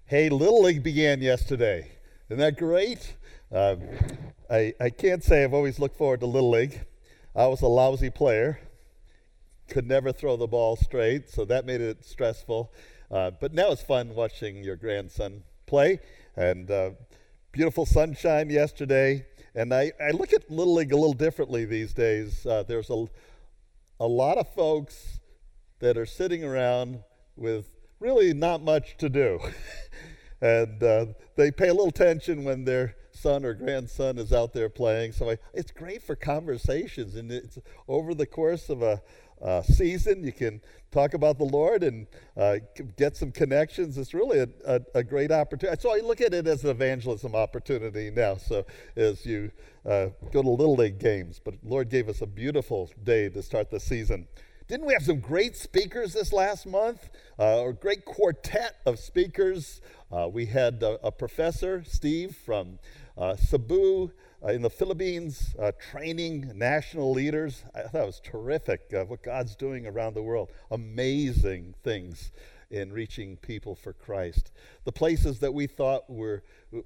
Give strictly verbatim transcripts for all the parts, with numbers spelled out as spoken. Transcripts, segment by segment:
Hey, Little League began yesterday. Isn't that great? Um, I, I can't say I've always looked forward to Little League. I was a lousy player, could never throw the ball straight, so that made it stressful. Uh, but now it's fun watching your grandson play, and uh, beautiful sunshine yesterday. And I, I look at Little League a little differently these days. Uh, there's a, a lot of folks that are sitting around with really not much to do. and uh, they pay a little attention when their son or grandson is out there playing. So I, it's great for conversations. And it's over the course of a uh, season, you can talk about the Lord and uh, get some connections. It's really a, a, a great opportunity. So I look at it as an evangelism opportunity now. So as you uh, go to Little League games, but Lord gave us a beautiful day to start the season. Didn't we have some great speakers this last month? Uh, a great quartet of speakers. Uh, we had a, a professor, Steve, from uh, Cebu uh, in the Philippines, uh, training national leaders. I thought it was terrific uh, what God's doing around the world. Amazing things in reaching people for Christ. The places that we thought were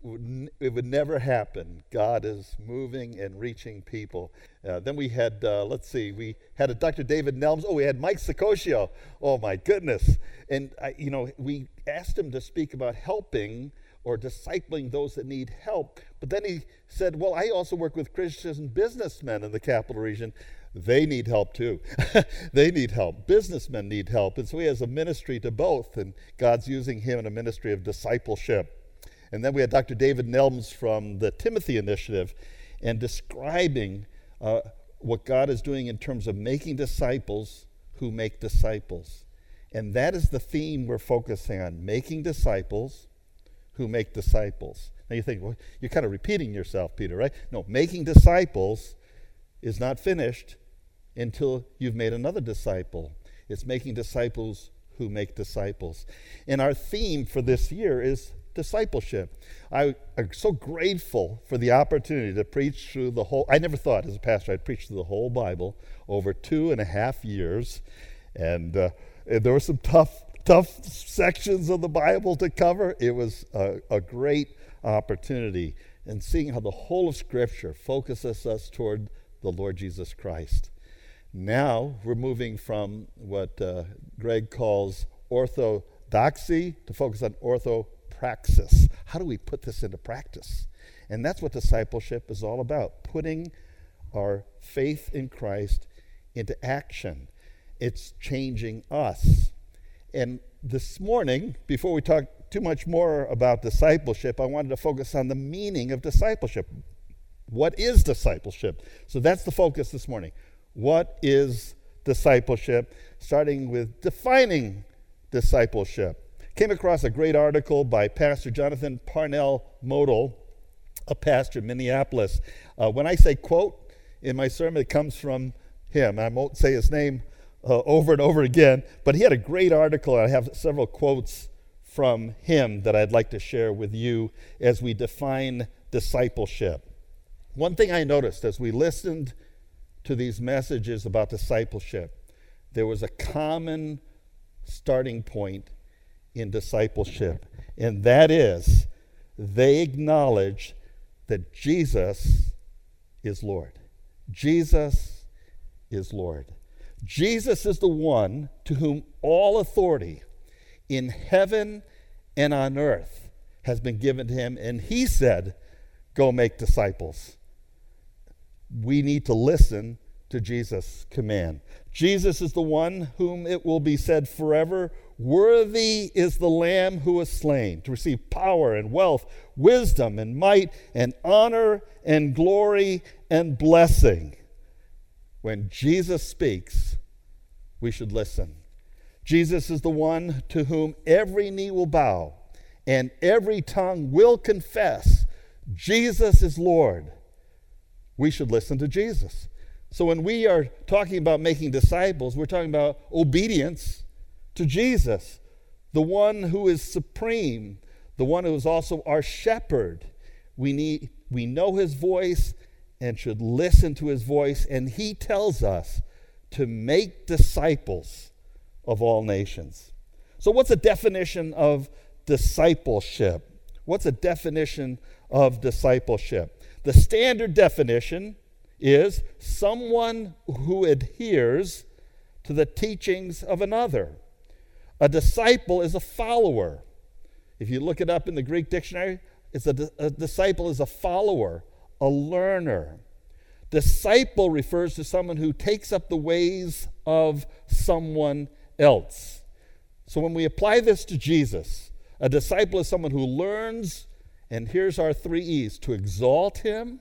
it would never happen, God is moving and reaching people. Uh, then we had, uh, let's see, we had a Doctor David Nelms. Oh, we had Mike Sicoscio. Oh, my goodness. And, I, you know, we asked him to speak about helping or discipling those that need help. But then he said, well, I also work with Christian businessmen in the capital region. They need help too. They need help. Businessmen need help. And so he has a ministry to both, and God's using him in a ministry of discipleship. And then we had Doctor David Nelms from the Timothy Initiative and describing uh, what God is doing in terms of making disciples who make disciples. And that is the theme we're focusing on, making disciples who make disciples. Now you think, well, you're kind of repeating yourself, Peter, right? No, making disciples is not finished until you've made another disciple. It's making disciples who make disciples. And our theme for this year is discipleship. I am so grateful for the opportunity to preach through the whole, I never thought as a pastor I'd preach through the whole Bible over two and a half years. And, uh, and there were some tough, tough sections of the Bible to cover. It was a, a great opportunity. And seeing how the whole of Scripture focuses us toward the Lord Jesus Christ. Now we're moving from what uh, Greg calls orthodoxy to focus on orthopraxis. How do we put this into practice? And that's what discipleship is all about, putting our faith in Christ into action. It's changing us. And this morning, before we talk too much more about discipleship, I wanted to focus on the meaning of discipleship. What is discipleship? So that's the focus this morning. What is discipleship? Starting with defining discipleship. Came across a great article by Pastor Jonathan Parnell Model, a pastor in Minneapolis. Uh, when I say quote in my sermon, it comes from him. I won't say his name uh, over and over again, but he had a great article. I have several quotes from him that I'd like to share with you as we define discipleship. One thing I noticed as we listened to these messages about discipleship, there was a common starting point in discipleship, and that is they acknowledge that Jesus is Lord. Jesus is Lord. Jesus is the one to whom all authority in heaven and on earth has been given to him, and he said, go make disciples. We need to listen to Jesus' command. Jesus is the one whom it will be said forever, worthy is the Lamb who was slain to receive power and wealth, wisdom and might and honor and glory and blessing. When Jesus speaks, we should listen. Jesus is the one to whom every knee will bow and every tongue will confess Jesus is Lord. We should listen to Jesus. So when we are talking about making disciples, we're talking about obedience to Jesus, the one who is supreme, the one who is also our shepherd. We need, we know his voice and should listen to his voice, and he tells us to make disciples of all nations. So what's the definition of discipleship. What's a definition of discipleship? The standard definition is someone who adheres to the teachings of another. A disciple is a follower. If you look it up in the Greek dictionary, it's a, a disciple is a follower, a learner. Disciple refers to someone who takes up the ways of someone else. So when we apply this to Jesus, a disciple is someone who learns, and here's our three E's: to exalt him,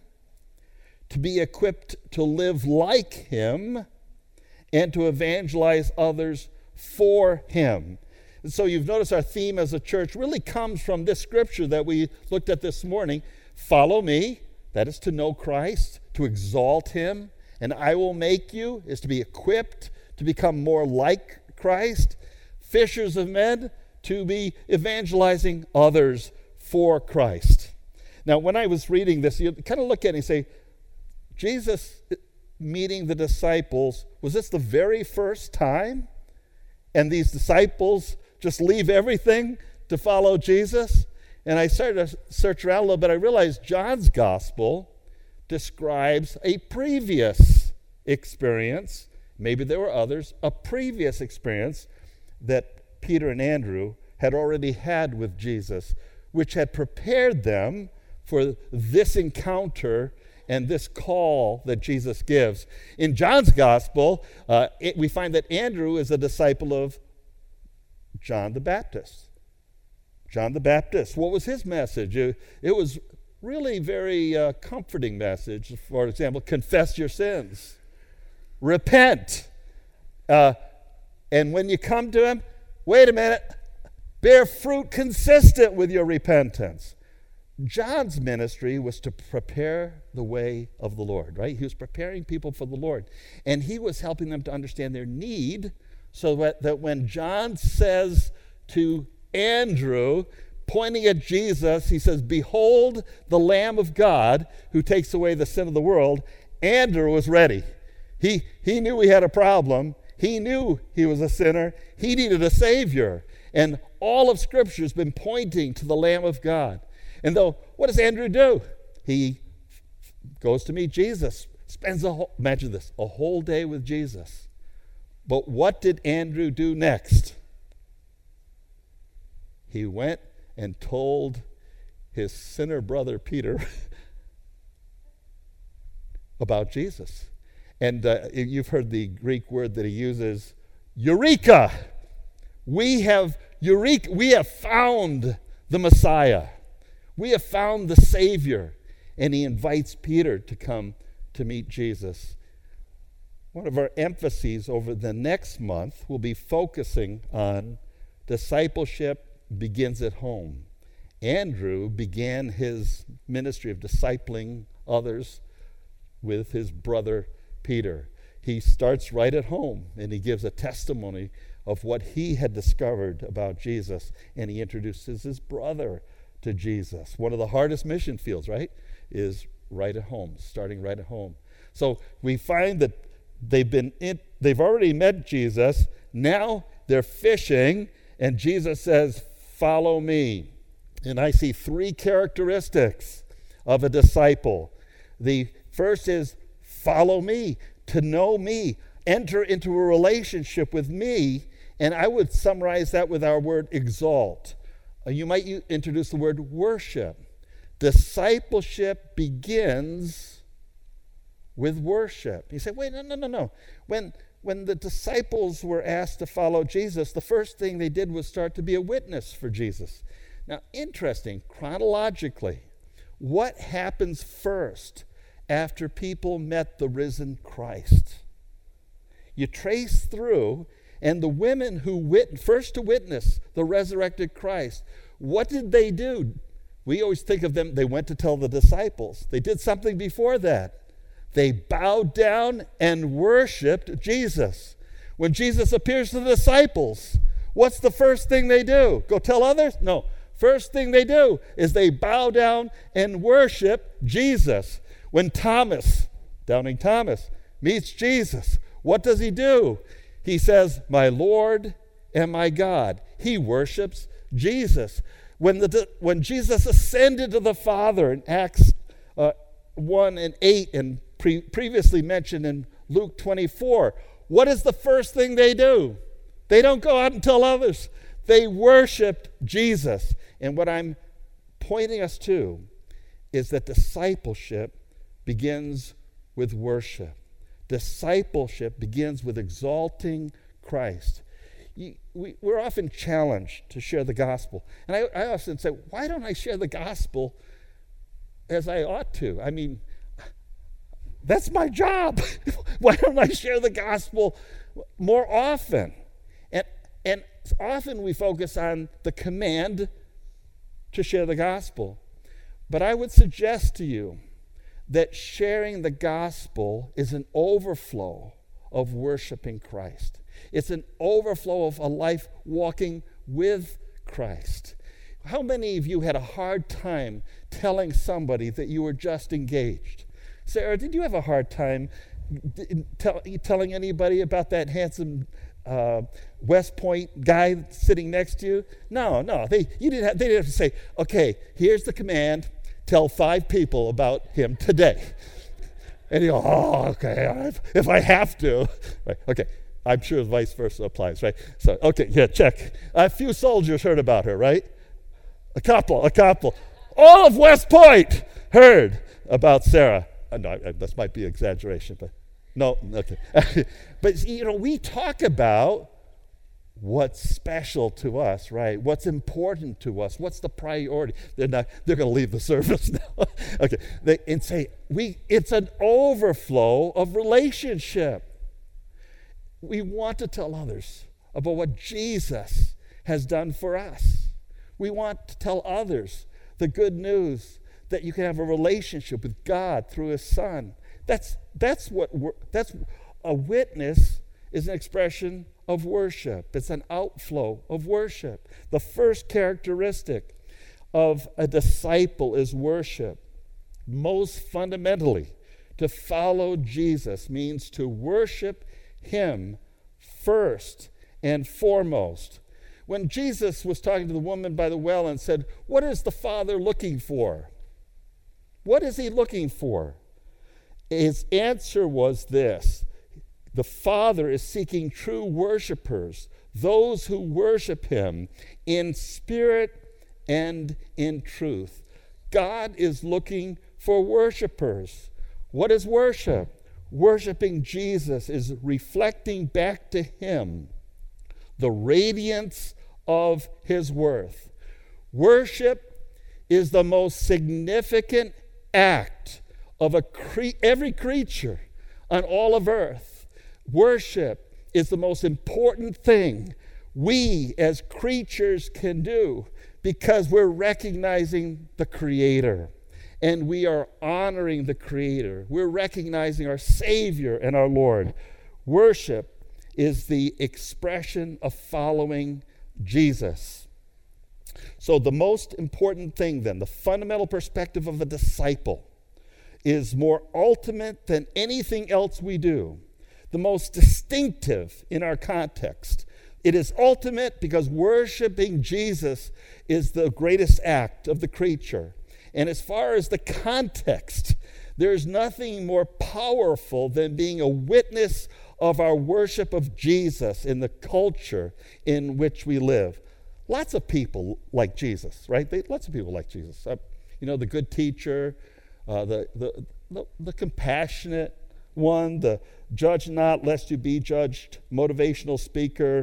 to be equipped to live like him, and to evangelize others for him. And so you've noticed our theme as a church really comes from this scripture that we looked at this morning. Follow me, that is to know Christ, to exalt him, and I will make you is to be equipped to become more like Christ. Fishers of men, to be evangelizing others for Christ. Now, when I was reading this, you kind of look at it and say, Jesus meeting the disciples, was this the very first time? And these disciples just leave everything to follow Jesus? And I started to search around a little bit. I realized John's gospel describes a previous experience, maybe there were others, a previous experience that Peter and Andrew had already had with Jesus, which had prepared them for this encounter and this call that Jesus gives. In John's gospel, uh, it, we find that Andrew is a disciple of John the Baptist. John the Baptist, what was his message? It, it was really very uh, comforting message. For example, confess your sins, repent, uh, and when you come to him, wait a minute, bear fruit consistent with your repentance. John's ministry was to prepare the way of the Lord, right? He was preparing people for the Lord. And he was helping them to understand their need so that, that when John says to Andrew, pointing at Jesus, he says, "Behold the Lamb of God who takes away the sin of the world," Andrew was ready. He, he knew he had a problem. He knew he was a sinner. He needed a Savior. And all of Scripture has been pointing to the Lamb of God. And though, what does Andrew do? He goes to meet Jesus, spends a whole, imagine this, a whole day with Jesus. But what did Andrew do next? He went and told his sinner brother Peter about Jesus. And uh, you've heard the Greek word that he uses, eureka. We have eureka. We have found the Messiah. We have found the Savior. And he invites Peter to come to meet Jesus. One of our emphases over the next month will be focusing on discipleship begins at home. Andrew began his ministry of discipling others with his brother Peter. He starts right at home, and he gives a testimony of what he had discovered about Jesus, and he introduces his brother to Jesus. One of the hardest mission fields, right, is right at home, starting right at home. So we find that they've been in, they've already met Jesus. Now they're fishing, and Jesus says, "Follow me." And I see three characteristics of a disciple. The first is follow me, to know me, enter into a relationship with me, and I would summarize that with our word exalt. Uh, you might u- introduce the word worship. Discipleship begins with worship. You say, wait, no, no, no, no. When, when the disciples were asked to follow Jesus, the first thing they did was start to be a witness for Jesus. Now, interesting, chronologically, what happens first after people met the risen Christ? You trace through, and the women who wit- first to witness the resurrected Christ, what did they do? We always think of them, they went to tell the disciples. They did something before that. They bowed down and worshiped Jesus. When Jesus appears to the disciples, what's the first thing they do? Go tell others? No. First thing they do is they bow down and worship Jesus. When Thomas, doubting Thomas, meets Jesus, what does he do? He says, "My Lord and my God." He worships Jesus. When, the, when Jesus ascended to the Father in Acts uh, one and eight, and pre- previously mentioned in Luke twenty-four, what is the first thing they do? They don't go out and tell others. They worshiped Jesus. And what I'm pointing us to is that discipleship begins with worship. Discipleship begins with exalting Christ. You, we, we're often challenged to share the gospel. And I, I often say, why don't I share the gospel as I ought to? I mean, that's my job. Why don't I share the gospel more often? And, and often we focus on the command to share the gospel. But I would suggest to you that sharing the gospel is an overflow of worshiping Christ. It's an overflow of a life walking with Christ. How many of you had a hard time telling somebody that you were just engaged? Sarah, did you have a hard time tell, telling anybody about that handsome uh, West Point guy sitting next to you? No, no. They you didn't have, they didn't have to say, okay, here's the command. Tell five people about him today. And you go, oh, okay, if I have to. Right, okay, I'm sure vice versa applies, right? So, okay, yeah, check. A few soldiers heard about her, right? A couple, a couple. All of West Point heard about Sarah. Uh, no, this might be exaggeration, but no, okay. But, you know, we talk about what's special to us, right? What's important to us? What's the priority? They're not. They're going to leave the service now. Okay, they, and say we. It's an overflow of relationship. We want to tell others about what Jesus has done for us. We want to tell others the good news that you can have a relationship with God through His Son. That's that's what we're, that's a witness is an expression of worship. It's an outflow of worship. The first characteristic of a disciple is worship. Most fundamentally, to follow Jesus means to worship Him first and foremost. When Jesus was talking to the woman by the well and said, "What is the Father looking for?" What is He looking for? His answer was this: the Father is seeking true worshipers, those who worship Him in spirit and in truth. God is looking for worshipers. What is worship? Worshiping Jesus is reflecting back to Him the radiance of His worth. Worship is the most significant act of a cre- every creature on all of earth. Worship is the most important thing we as creatures can do because we're recognizing the Creator and we are honoring the Creator. We're recognizing our Savior and our Lord. Worship is the expression of following Jesus. So the most important thing then, the fundamental perspective of a disciple, is more ultimate than anything else we do. The most distinctive in our context. It is ultimate because worshiping Jesus is the greatest act of the creature. And as far as the context, there's nothing more powerful than being a witness of our worship of Jesus in the culture in which we live. Lots of people like Jesus, right? They, lots of people like Jesus. Uh, you know, the good teacher, uh, the, the, the, the compassionate one, the judge not lest you be judged, motivational speaker.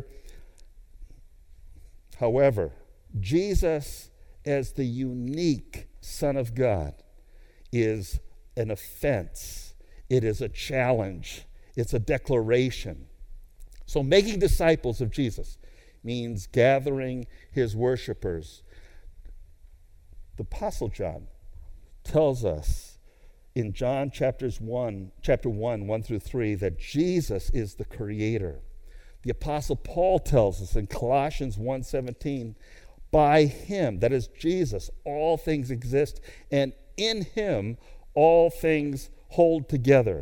However, Jesus as the unique Son of God is an offense. It is a challenge. It's a declaration. So making disciples of Jesus means gathering His worshipers. The Apostle John tells us in John chapters one, chapter one, one through three, that Jesus is the Creator. The Apostle Paul tells us in Colossians one seventeen, by Him, that is Jesus, all things exist, and in Him all things hold together.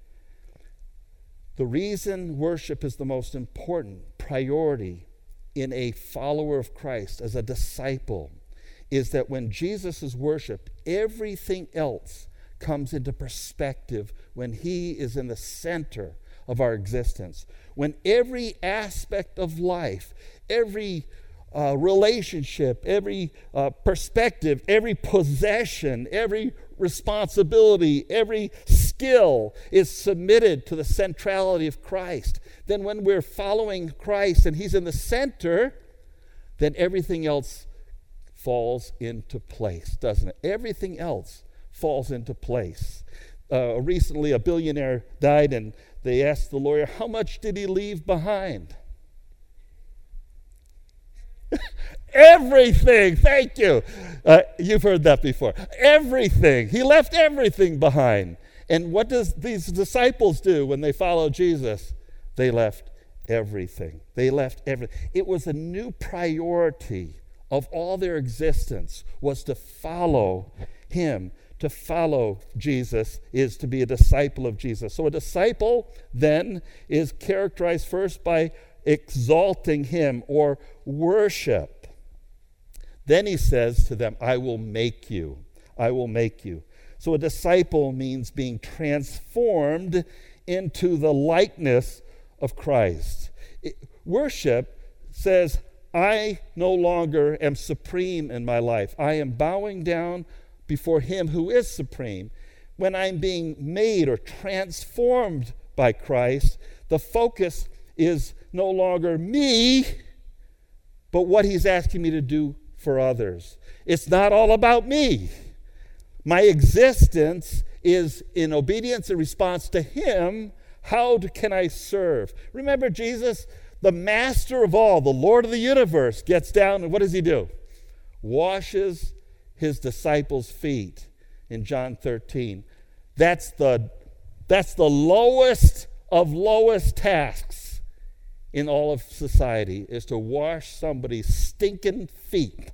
The reason worship is the most important priority in a follower of Christ, as a disciple, is that when Jesus is worshiped, everything else comes into perspective when he is in the center of our existence. When every aspect of life, every uh, relationship, every uh, perspective, every possession, every responsibility, every skill is submitted to the centrality of Christ, then when we're following Christ and he's in the center, then everything else falls into place, doesn't it? Everything else falls into place. Uh, recently, a billionaire died, and they asked the lawyer, how much did he leave behind? Everything. Thank you. Uh, you've heard that before. Everything. He left everything behind. And what does these disciples do when they follow Jesus? They left everything. They left everything. It was a new priority of all their existence, was to follow him. To follow Jesus is to be a disciple of Jesus. So a disciple then is characterized first by exalting him or worship. Then he says to them, I will make you. I will make you. So a disciple means being transformed into the likeness of Christ. It, worship says, I no longer am supreme in my life. I am bowing down before him who is supreme. When I'm being made or transformed by Christ, the focus is no longer me, but what he's asking me to do for others. It's not all about me. My existence is in obedience and response to him. How can I serve? Remember Jesus, the master of all, the Lord of the universe, gets down and what does he do? Washes his disciples' feet in John thirteen. That's the, that's the lowest of lowest tasks in all of society, is to wash somebody's stinking feet,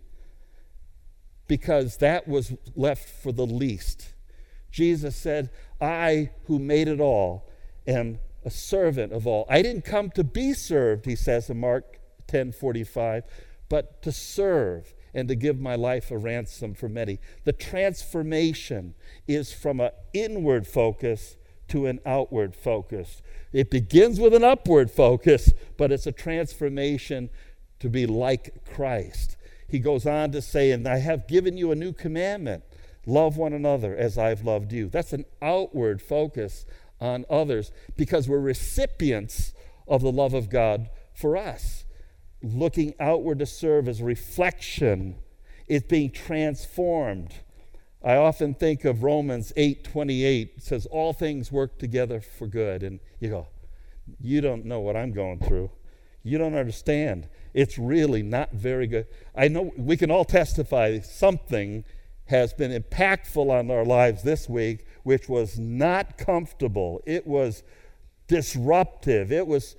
because that was left for the least. Jesus said, I who made it all am a servant of all. I didn't come to be served, he says in Mark ten forty-five, but to serve and to give my life a ransom for many. The transformation is from an inward focus to an outward focus. It begins with an upward focus, but it's a transformation to be like Christ. He goes on to say, and I have given you a new commandment, love one another as I've loved you. That's an outward focus on others, because we're recipients of the love of God for us. Looking outward to serve as a reflection. It's being transformed. I often think of Romans eight twenty-eight. It says, all things work together for good. And you go, you don't know what I'm going through. You don't understand. It's really not very good. I know we can all testify something has been impactful on our lives this week, which was not comfortable. It was disruptive. It was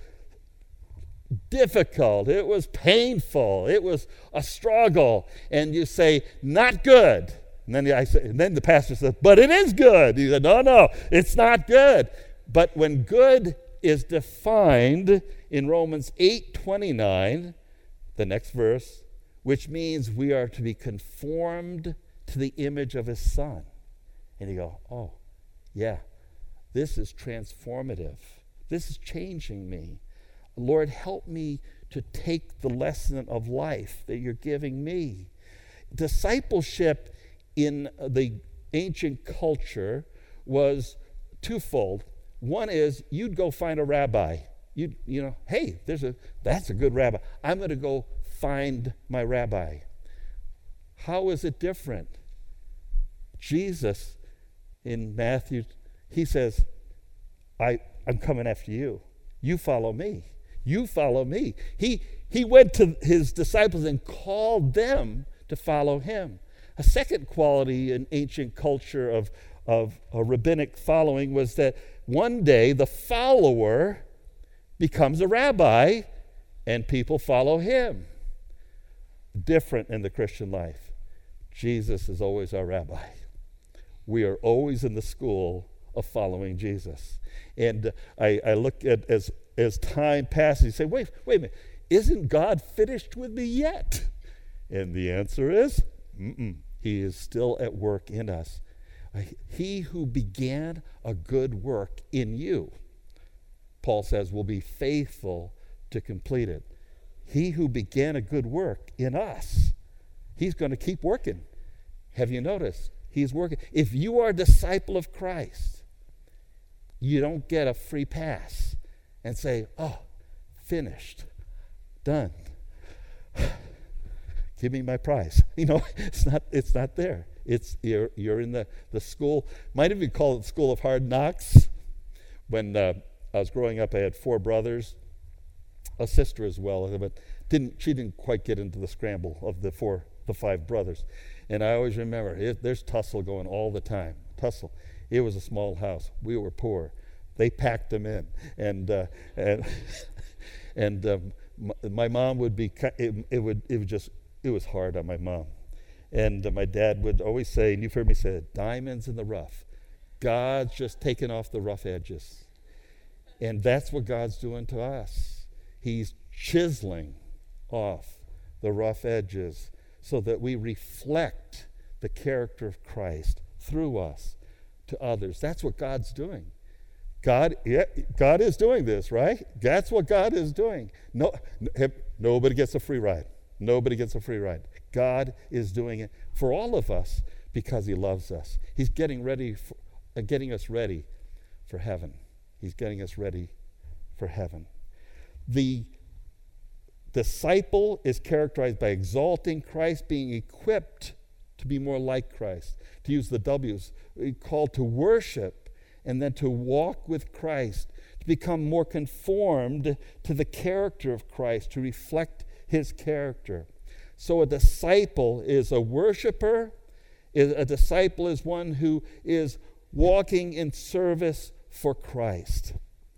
difficult. It was painful. It was a struggle. And you say, not good. And then, I say, and then the pastor says, but it is good. He said, no, no, it's not good. But when good is defined in Romans eight twenty-nine, the next verse, which means we are to be conformed to the image of his son. And you go, oh, yeah, this is transformative. This is changing me. Lord, help me to take the lesson of life that you're giving me. Discipleship in the ancient culture was twofold. One is you'd go find a rabbi. You you know, hey, there's a that's a good rabbi. I'm going to go find my rabbi. How is it different? Jesus in Matthew, he says, I, I'm coming after you. You follow me. You follow me. He, he went to his disciples and called them to follow him. A second quality in ancient culture of, of a rabbinic following was that one day the follower becomes a rabbi and people follow him. Different in the Christian life. Jesus is always our rabbi. We are always in the school of following Jesus. And I, I look at as as time passes, you say, wait, wait a minute, isn't God finished with me yet? And the answer is, Mm-mm. He is still at work in us. He who began a good work in you, Paul says, will be faithful to complete it. He who began a good work in us, he's going to keep working. Have you noticed? He's working. If you are a disciple of Christ, you don't get a free pass and say, oh, finished, done. Give me my prize. You know, it's not it's not there. It's you're you're in the, the school, might even call it School of Hard Knocks. When uh, I was growing up, I had four brothers, a sister as well, but didn't she didn't quite get into the scramble of the four the five brothers. And I always remember it, there's tussle going all the time. Tussle. It was a small house. We were poor. They packed them in, and uh, and and um, my, my mom would be. It, it would it would just it was hard on my mom, and uh, my dad would always say, and you've heard me say it, diamonds in the rough. God's just taking off the rough edges, and that's what God's doing to us. He's chiseling off the rough edges so that we reflect the character of Christ through us to others. That's what God's doing. God, yeah, God is doing this, right? That's what God is doing. No, nobody gets a free ride. Nobody gets a free ride. God is doing it for all of us because he loves us. He's getting ready, for, uh, getting us ready for heaven. He's getting us ready for heaven. The disciple is characterized by exalting Christ, being equipped to be more like Christ. To use the W's, called to worship, and then to walk with Christ, to become more conformed to the character of Christ, to reflect his character. So a disciple is a worshiper. A disciple is one who is walking in service for Christ.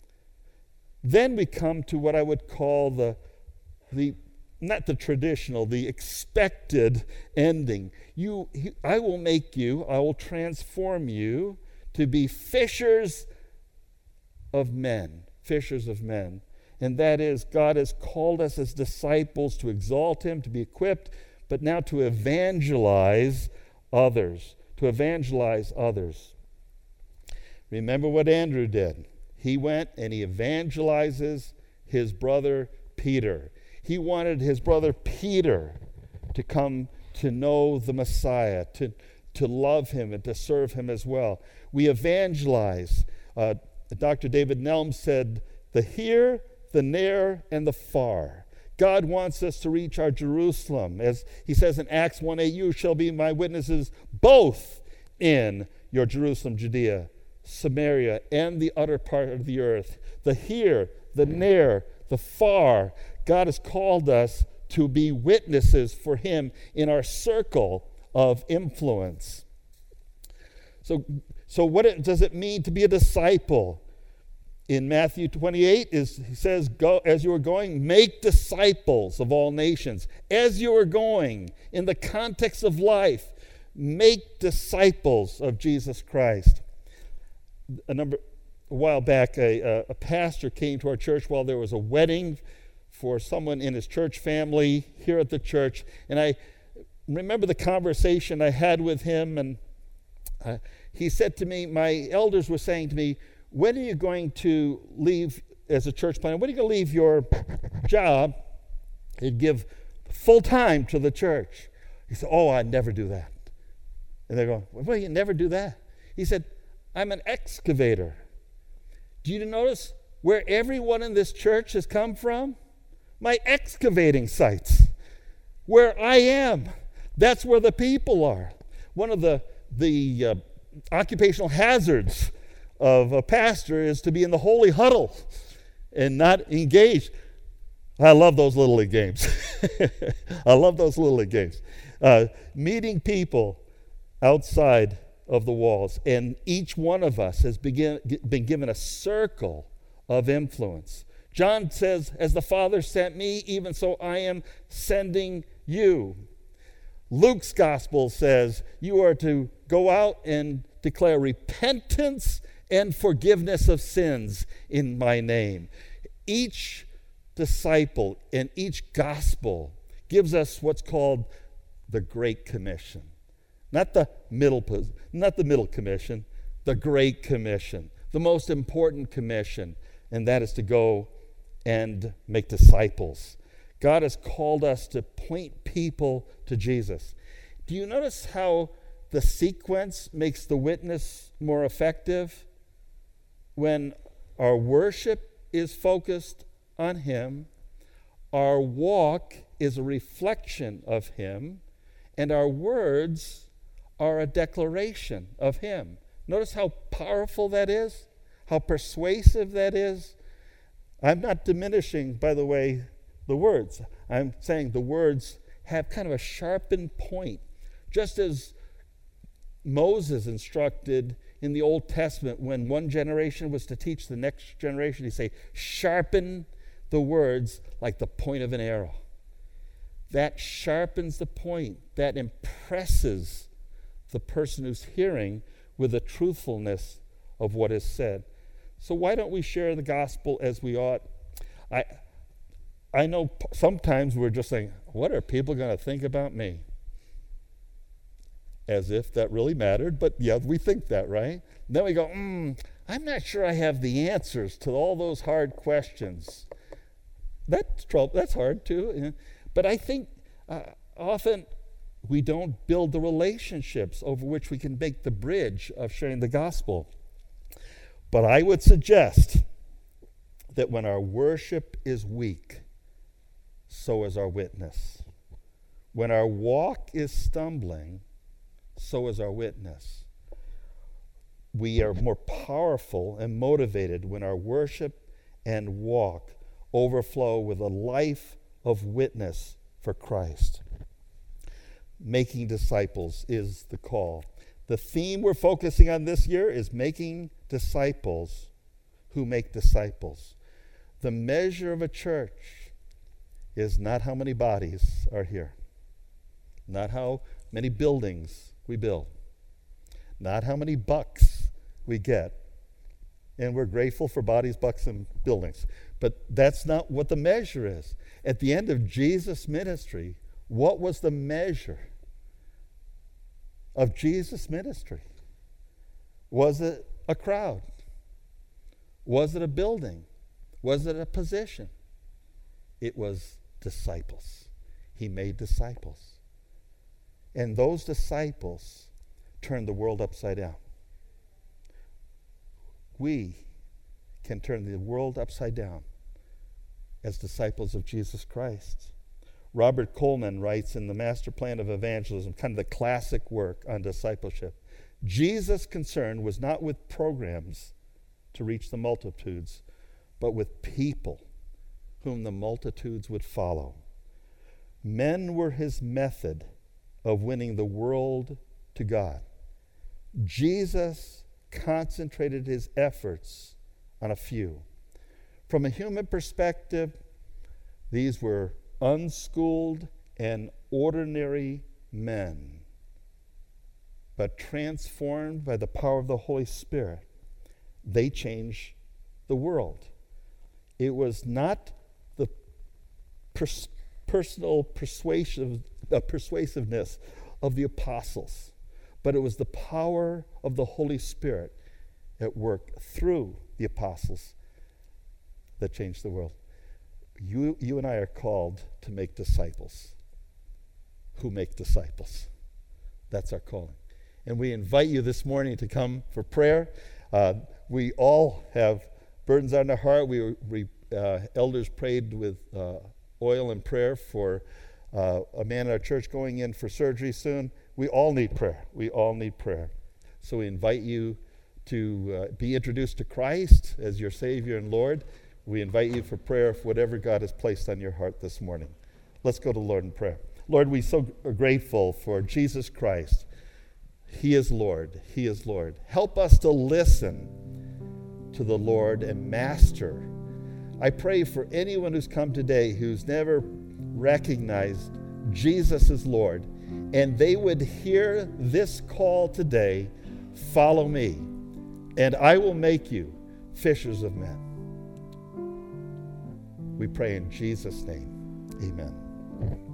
Then we come to what I would call the, the not the traditional, the expected ending. You, I will make you, I will transform you to be fishers of men, fishers of men. And that is, God has called us as disciples to exalt him, to be equipped, but now to evangelize others, to evangelize others. Remember what Andrew did. He went and he evangelizes his brother Peter. He wanted his brother Peter to come to know the Messiah, to, to love him and to serve him as well. We evangelize. Uh, Doctor David Nelm said, the here, the near, and the far. God wants us to reach our Jerusalem. As he says in Acts one eight, you shall be my witnesses both in your Jerusalem, Judea, Samaria, and the utter part of the earth. The here, the near, the far. God has called us to be witnesses for him in our circle of influence. So, so what it, does it mean to be a disciple? In Matthew twenty-eight, is, he says, "Go as you are going, make disciples of all nations." As you are going, in the context of life, make disciples of Jesus Christ. A number, a while back, a, a, a pastor came to our church while there was a wedding for someone in his church family here at the church, and I remember the conversation I had with him, and uh, he said to me, my elders were saying to me, when are you going to leave as a church planter? When are you going to leave your job and give full time to the church? He said, oh, I'd never do that. And they're going, well, you never do that. He said, I'm an excavator. Do you notice where everyone in this church has come from? My excavating sites. Where I am, that's where the people are. One of the, the uh, occupational hazards of a pastor is to be in the holy huddle and not engaged. I love those Little League games. I love those Little League games. Uh, meeting people outside of the walls. And each one of us has begin, been given a circle of influence. John says, as the Father sent me, even so I am sending you. Luke's gospel says you are to go out and declare repentance and forgiveness of sins in my name. Each disciple and each gospel gives us what's called the Great Commission. Not the middle, not the middle commission, the Great Commission, the most important commission, and that is to go and make disciples. God has called us to point people to Jesus. Do you notice how the sequence makes the witness more effective? When our worship is focused on Him, our walk is a reflection of Him, and our words are a declaration of Him. Notice how powerful that is, how persuasive that is. I'm not diminishing, by the way, the words. I'm saying the words have kind of a sharpened point. Just as Moses instructed in the Old Testament when one generation was to teach the next generation, he'd say, sharpen the words like the point of an arrow. That sharpens the point. That impresses the person who's hearing with the truthfulness of what is said. So why don't we share the gospel as we ought? I I know p- sometimes we're just saying, what are people going to think about me? As if that really mattered, but yeah, we think that, right? And then we go, mm, I'm not sure I have the answers to all those hard questions. That's trouble. That's hard too. Yeah. But I think uh, often we don't build the relationships over which we can make the bridge of sharing the gospel. But I would suggest that when our worship is weak, so is our witness. When our walk is stumbling, so is our witness. We are more powerful and motivated when our worship and walk overflow with a life of witness for Christ. Making disciples is the call. The theme we're focusing on this year is making disciples who make disciples. The measure of a church is not how many bodies are here, not how many buildings we build, not how many bucks we get. And we're grateful for bodies, bucks, and buildings. But that's not what the measure is. At the end of Jesus' ministry, what was the measure of Jesus' ministry? Was it a crowd? Was it a building? Was it a position? It was disciples. He made disciples. And those disciples turned the world upside down. We can turn the world upside down as disciples of Jesus Christ. Robert Coleman writes in the Master Plan of Evangelism, kind of the classic work on discipleship, Jesus' concern was not with programs to reach the multitudes, but with people whom the multitudes would follow. Men were his method of winning the world to God. Jesus concentrated his efforts on a few. From a human perspective, these were unschooled and ordinary men, but transformed by the power of the Holy Spirit, they changed the world. It was not the pers- personal persuasive, uh, persuasiveness of the apostles, but it was the power of the Holy Spirit at work through the apostles that changed the world. You, you and I are called to make disciples who make disciples. That's our calling. And we invite you this morning to come for prayer. Uh, we all have burdens on our heart. We, we uh, elders prayed with uh, oil and prayer for uh, a man in our church going in for surgery soon. We all need prayer. We all need prayer. So we invite you to uh, be introduced to Christ as your Savior and Lord. We invite you for prayer for whatever God has placed on your heart this morning. Let's go to the Lord in prayer. Lord, we so are grateful for Jesus Christ. He is Lord. He is Lord. Help us to listen to the Lord and Master. I pray for anyone who's come today who's never recognized Jesus as Lord, and they would hear this call today, follow me, and I will make you fishers of men. We pray in Jesus' name. Amen.